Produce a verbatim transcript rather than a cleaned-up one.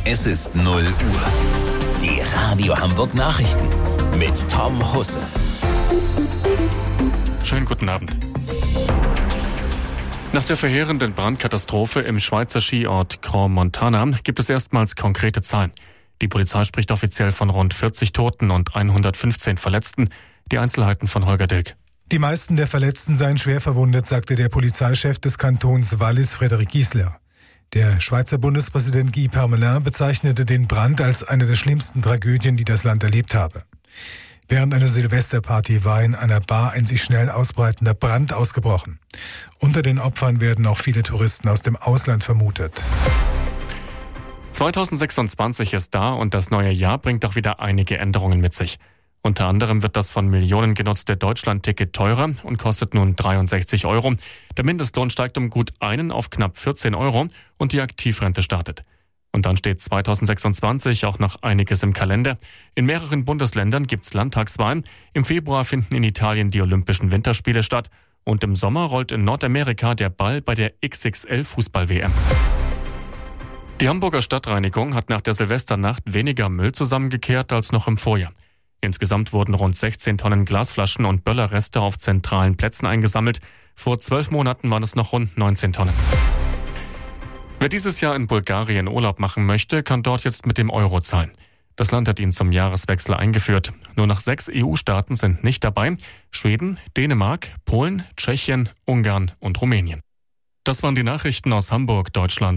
Es ist null Uhr. Die Radio Hamburg Nachrichten mit Tom Husse. Schönen guten Abend. Nach der verheerenden Brandkatastrophe im Schweizer Skiort Crans-Montana gibt es erstmals konkrete Zahlen. Die Polizei spricht offiziell von rund vierzig Toten und hundertfünfzehn Verletzten. Die Einzelheiten von Holger Dilk. Die meisten der Verletzten seien schwer verwundet, sagte der Polizeichef des Kantons Wallis, Frédéric Giesler. Der Schweizer Bundespräsident Guy Parmelin bezeichnete den Brand als eine der schlimmsten Tragödien, die das Land erlebt habe. Während einer Silvesterparty war in einer Bar ein sich schnell ausbreitender Brand ausgebrochen. Unter den Opfern werden auch viele Touristen aus dem Ausland vermutet. zweitausendsechsundzwanzig ist da und das neue Jahr bringt auch wieder einige Änderungen mit sich. Unter anderem wird das von Millionen genutzte Deutschland-Ticket teurer und kostet nun dreiundsechzig Euro. Der Mindestlohn steigt um gut einen auf knapp vierzehn Euro und die Aktivrente startet. Und dann steht zweitausendsechsundzwanzig auch noch einiges im Kalender. In mehreren Bundesländern gibt's Landtagswahlen. Im Februar finden in Italien die Olympischen Winterspiele statt. Und im Sommer rollt in Nordamerika der Ball bei der X X L-Fußball-W M. Die Hamburger Stadtreinigung hat nach der Silvesternacht weniger Müll zusammengekehrt als noch im Vorjahr. Insgesamt wurden rund sechzehn Tonnen Glasflaschen und Böllerreste auf zentralen Plätzen eingesammelt. Vor zwölf Monaten waren es noch rund neunzehn Tonnen. Wer dieses Jahr in Bulgarien Urlaub machen möchte, kann dort jetzt mit dem Euro zahlen. Das Land hat ihn zum Jahreswechsel eingeführt. Nur noch sechs E U-Staaten sind nicht dabei: Schweden, Dänemark, Polen, Tschechien, Ungarn und Rumänien. Das waren die Nachrichten aus Hamburg, Deutschland.